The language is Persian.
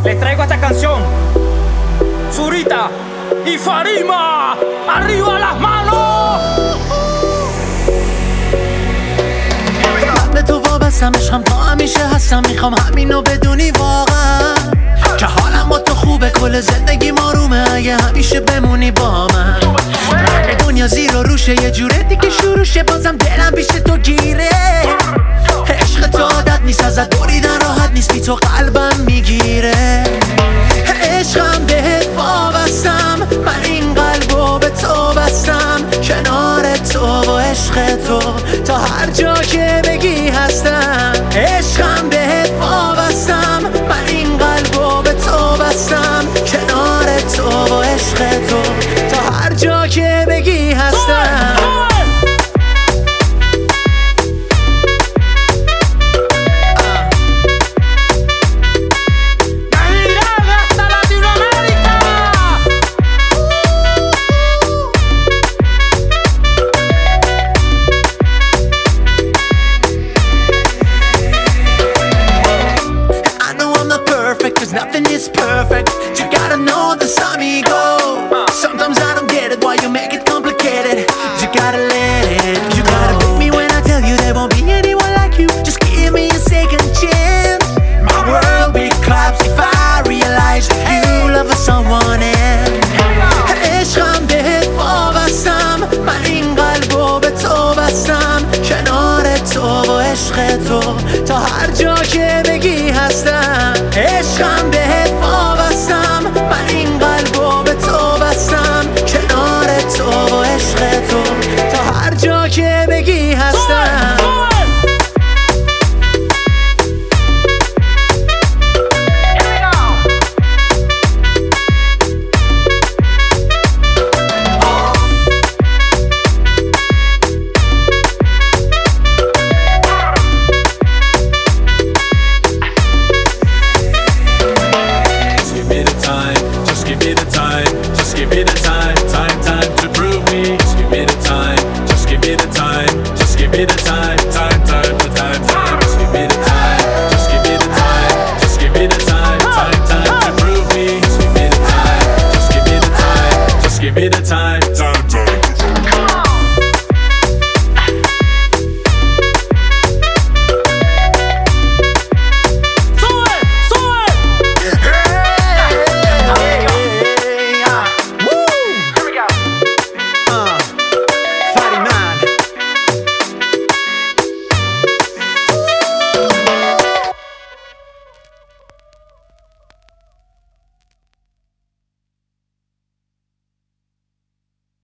Les traigo esta canción. Zurita y Farima, arriba las manos. به تو وابستم، عشقم تا همیشه هستم. میخوام همینو بدونی واقعا که حالم با تو خوبه، کل زندگی آرومه اگه همیشه بمونی با من. دنیا زیر و روشه، یه جوره دیگه شروع شه، بازم دلم پیش تو گیره. عشق تو عادت نیست، ازت بریدن راحت نیست، بی تو قلبم میگیره. عشقم بهت وابستم، من این قلبو به تو بستم. کنار تو و عشق تو تا هر جا که بگی هستم. عشقم بهت وابستم، من این قلبو به تو بستم. کنار تو و عشق تو تا هر جا که بگی هستم. Cause nothing is perfect. You gotta know the amigo. Sometimes I don't get it, why you make it complicated. You gotta let it. You gotta believe me when I tell you there won't be anyone like you. Just give me a second chance. My world will collapse if I realize you love someone else. عشقم بهت وابستم، من این قلبو به تو بستم. کنار تو و عشق تو تا هر جا که بگی هستم. عشقم